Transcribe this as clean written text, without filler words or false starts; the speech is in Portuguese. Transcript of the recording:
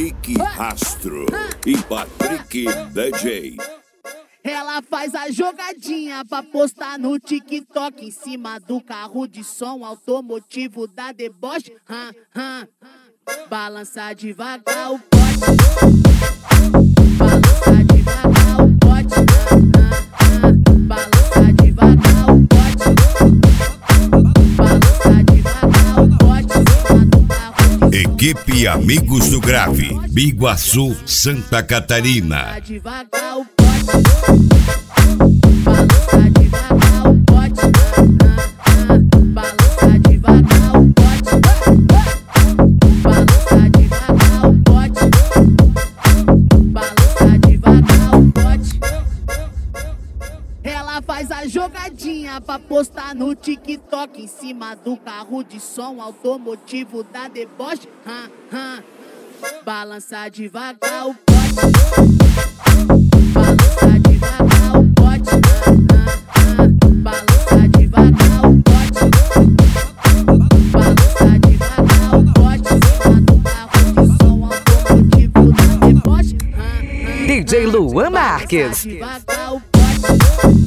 Nick Rastro e Patrick DJ. Ela faz a jogadinha pra postar no TikTok em cima do carro de som automotivo da deboche. Balança devagar o pote, balança devagar o pote, balança devagar o pote, balança devagar o pote em cima do carro de som. Equipe Amigos do Grave, Biguaçu, Santa Catarina. Balança devagar o pote, balança devagar o pote, balança devagar o pote, balança devagar o pote, balança devagar o pote. Ela faz a jogadinha pra postar no TikTok em cima do carro de som automotivo da deboche. Balança devagar o pote, balança devagar o pote, balança devagar o pote, balança devagar o pote em cima do carro de som automotivo da deboche. DJ Luan Marques. Balança devagar o pote.